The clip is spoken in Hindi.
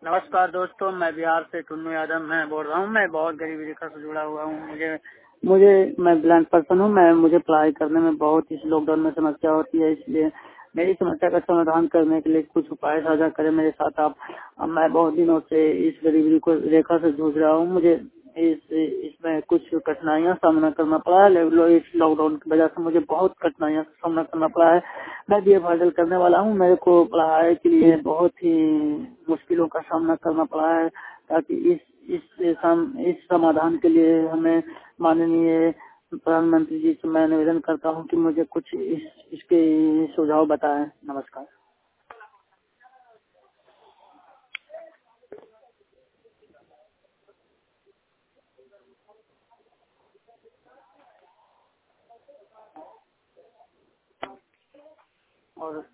नमस्कार दोस्तों, मैं बिहार से टुन्नू यादव मैं बोल रहा हूँ। मैं बहुत गरीबी रेखा से जुड़ा हुआ हूँ। मुझे मुझे मैं ब्लाइंड पर्सन हूँ। मुझे पढ़ाई करने में बहुत इस लॉकडाउन में समस्या होती है, इसलिए मेरी समस्या का समाधान करने के लिए कुछ उपाय साझा करें मेरे साथ आप। मैं बहुत दिनों से इस गरीबी रेखा से जूझ रहा हूँ। मुझे इसमें कुछ कठिनाइयाँ सामना करना पड़ा है। इस लॉकडाउन की वजह से मुझे बहुत कठिनाइयों का सामना करना पड़ा है। मैं बीए फाइनल करने वाला हूँ। मेरे को पढ़ाई के लिए बहुत ही मुश्किलों का सामना करना पड़ा है, ताकि इस समाधान के लिए हमें माननीय प्रधानमंत्री जी से मैं निवेदन करता हूँ कि मुझे कुछ इसके सुझाव बताएं। नमस्कार। और